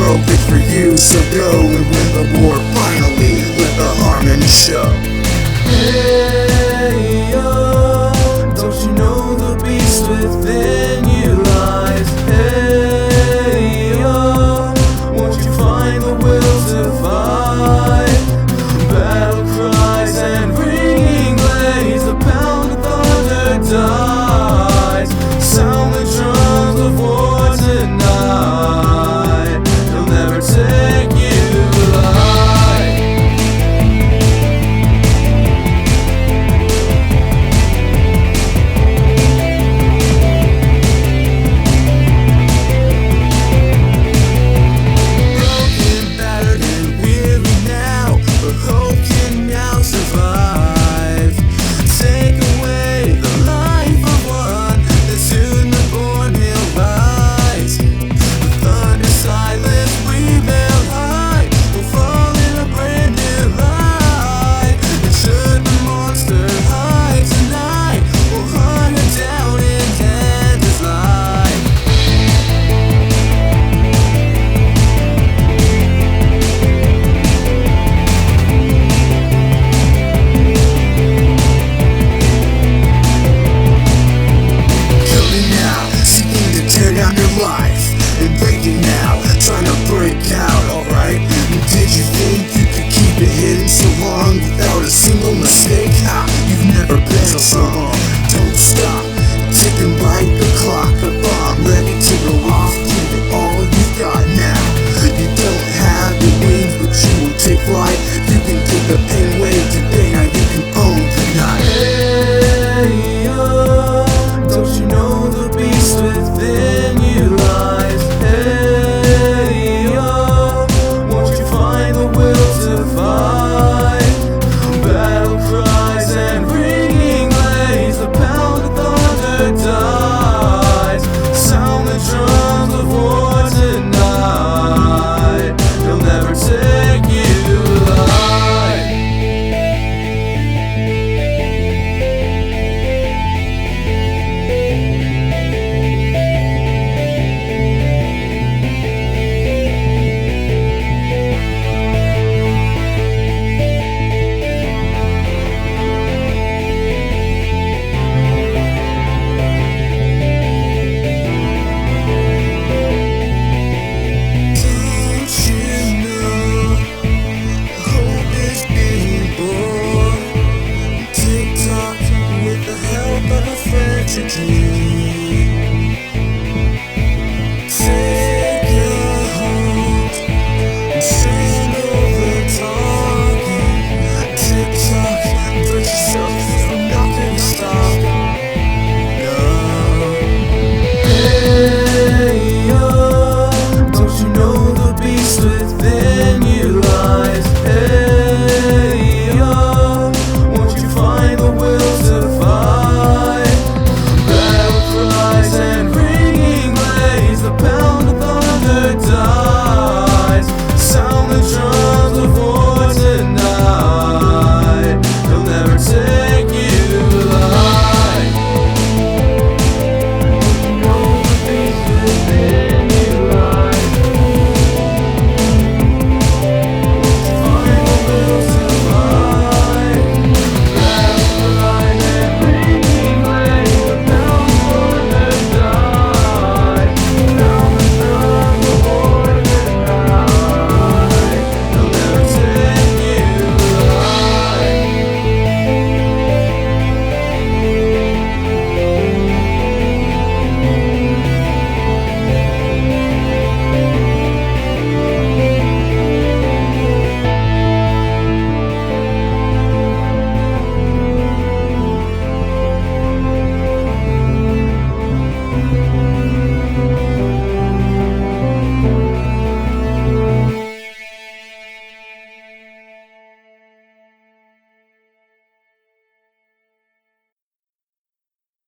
world big for you, so go and win the war finally. Let the harmony show. Hey, yo, don't you know the beast within you lies? Hey, yo, won't you find the will to fight? Battle cries and ringing blades, the pound of thunder dies. Sound the drums of war tonight, they'll never take you alive. Broken, battered and weary now, but hope can now survive. Take away the life of one, then soon the born will rise. The thunder silence, we melt high, we'll fall in a brand new light. And should the monster hide tonight, we'll hunt her down and end his life. Coming now, seeking to tear down your life, and breaking now, trying to break out, alright? Did you think you could keep it hidden so long without a single mistake? You've never been so strong. Don't stop, ticking like the clock, a bomb ready to go off. Give it all you've got now. You don't have the wings, but you will take flight. You can take the pain away today, now you can own the night. Hey, yo, don't you know the beast within you lies? Hey, yo, won't you find the will to fight? Battle cries and ringing blades, the pound of thunder dies. Sound the drums of war tonight, they'll never take you alive. Don't you know hope is being born? TikTok with the help of a friend to do.